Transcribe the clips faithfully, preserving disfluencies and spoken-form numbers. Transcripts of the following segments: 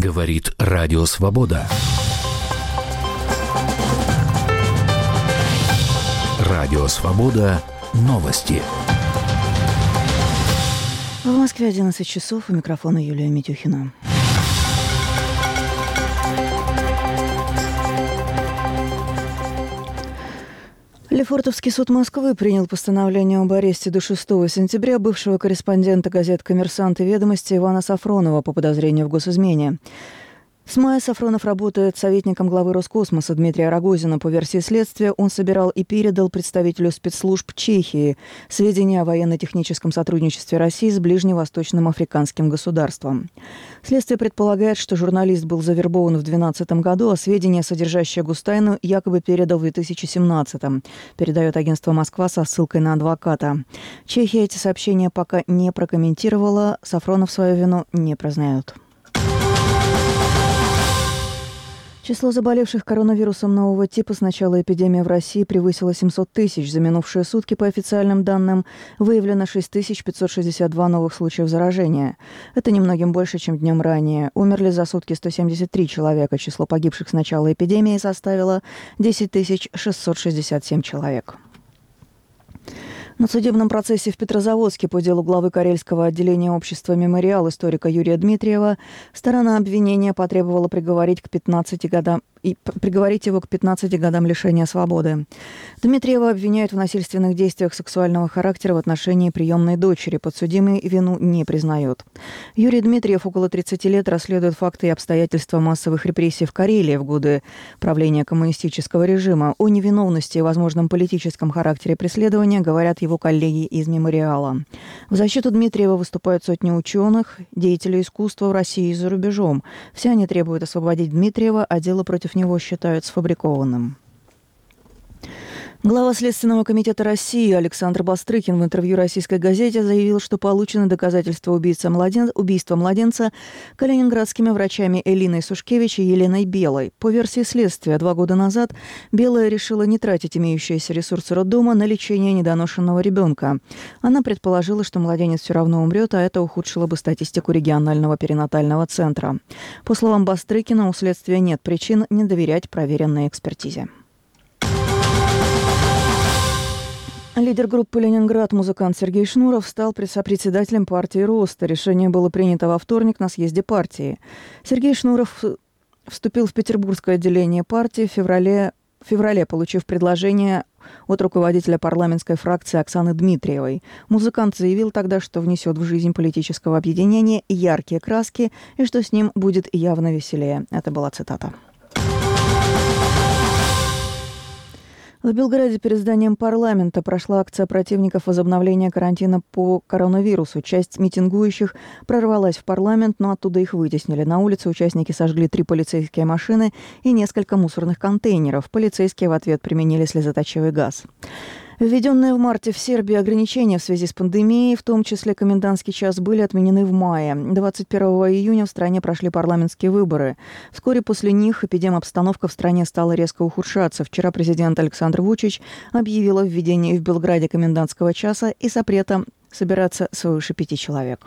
Говорит Радио Свобода. Радио Свобода. Новости. В Москве одиннадцать часов. У микрофона Юлия Митюхина. Лефортовский суд Москвы принял постановление об аресте до шестого сентября бывшего корреспондента газет «Коммерсант» и «Ведомости» Ивана Сафронова по подозрению в госизмене. С мая Сафронов работает советником главы Роскосмоса Дмитрия Рогозина. По версии следствия, он собирал и передал представителю спецслужб Чехии сведения о военно-техническом сотрудничестве России с ближневосточным африканским государством. Следствие предполагает, что журналист был завербован в две тысячи двенадцатом году, а сведения, содержащие гостайну, якобы передал в две тысячи семнадцатом, передает агентство «Москва» со ссылкой на адвоката. Чехия эти сообщения пока не прокомментировала, Сафронов свою вину не признает. Число заболевших коронавирусом нового типа с начала эпидемии в России превысило семьсот тысяч. За минувшие сутки, по официальным данным, выявлено шесть тысяч пятьсот шестьдесят два новых случаев заражения. Это немногим больше, чем днем ранее. Умерли за сутки сто семьдесят три человека. Число погибших с начала эпидемии составило десять тысяч шестьсот шестьдесят семь человек. На судебном процессе в Петрозаводске по делу главы Карельского отделения общества «Мемориал» историка Юрия Дмитриева сторона обвинения потребовала приговорить к пятнадцати годам и приговорить его к пятнадцати годам лишения свободы. Дмитриева обвиняют в насильственных действиях сексуального характера в отношении приемной дочери. Подсудимый вину не признает. Юрий Дмитриев около тридцати лет расследует факты и обстоятельства массовых репрессий в Карелии в годы правления коммунистического режима. О невиновности и возможном политическом характере преследования говорят его коллеги из «Мемориала». В защиту Дмитриева выступают сотни ученых, деятелей искусства в России и за рубежом. Все они требуют освободить Дмитриева, а дело против него считают сфабрикованным. Глава Следственного комитета России Александр Бастрыкин в интервью российской газете заявил, что получены доказательства убийства, младен... убийства младенца калининградскими врачами Элиной Сушкевич и Еленой Белой. По версии следствия, два года назад Белая решила не тратить имеющиеся ресурсы роддома на лечение недоношенного ребенка. Она предположила, что младенец все равно умрет, а это ухудшило бы статистику регионального перинатального центра. По словам Бастрыкина, у следствия нет причин не доверять проверенной экспертизе. Лидер группы «Ленинград» музыкант Сергей Шнуров стал сопредседателем партии «Роста». Решение было принято во вторник на съезде партии. Сергей Шнуров вступил в петербургское отделение партии в феврале, в феврале, получив предложение от руководителя парламентской фракции Оксаны Дмитриевой. Музыкант заявил тогда, что внесет в жизнь политического объединения яркие краски и что с ним будет явно веселее. Это была цитата. В Белграде перед зданием парламента прошла акция противников возобновления карантина по коронавирусу. Часть митингующих прорвалась в парламент, но оттуда их вытеснили. На улице участники сожгли три полицейские машины и несколько мусорных контейнеров. Полицейские в ответ применили слезоточивый газ. Введенные в марте в Сербии ограничения в связи с пандемией, в том числе комендантский час, были отменены в мае. двадцать первого июня в стране прошли парламентские выборы. Вскоре после них эпидемобстановка в стране стала резко ухудшаться. Вчера президент Александр Вучич объявил о введении в Белграде комендантского часа и запрета собираться свыше пяти человек.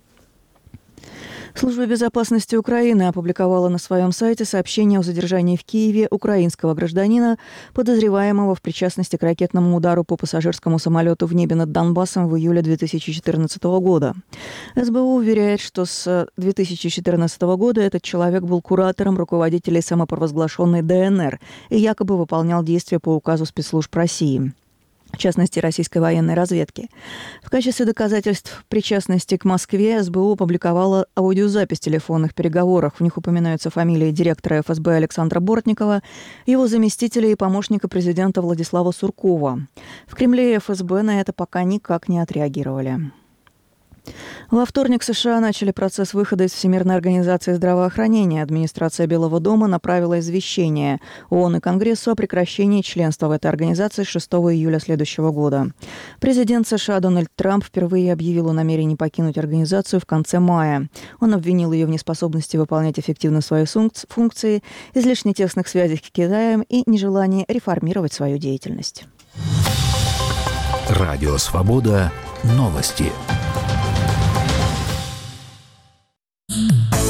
Служба безопасности Украины опубликовала на своем сайте сообщение о задержании в Киеве украинского гражданина, подозреваемого в причастности к ракетному удару по пассажирскому самолету в небе над Донбассом в июле две тысячи четырнадцатого года. СБУ уверяет, что с две тысячи четырнадцатого года этот человек был куратором руководителей самопровозглашенной ДНР и якобы выполнял действия по указу спецслужб России, в частности, российской военной разведки. В качестве доказательств причастности к Москве СБУ опубликовала аудиозапись телефонных переговоров. В них упоминаются фамилии директора эф эс бэ Александра Бортникова, его заместителя и помощника президента Владислава Суркова. В Кремле и эф эс бэ на это пока никак не отреагировали. Во вторник США начали процесс выхода из Всемирной организации здравоохранения. Администрация Белого дома направила извещение ООН и Конгрессу о прекращении членства в этой организации с шестого июля следующего года. Президент США Дональд Трамп впервые объявил о намерении покинуть организацию в конце мая. Он обвинил ее в неспособности выполнять эффективно свои функции, излишне тесных связях с Китаем и нежелании реформировать свою деятельность. Радио Свобода. Новости.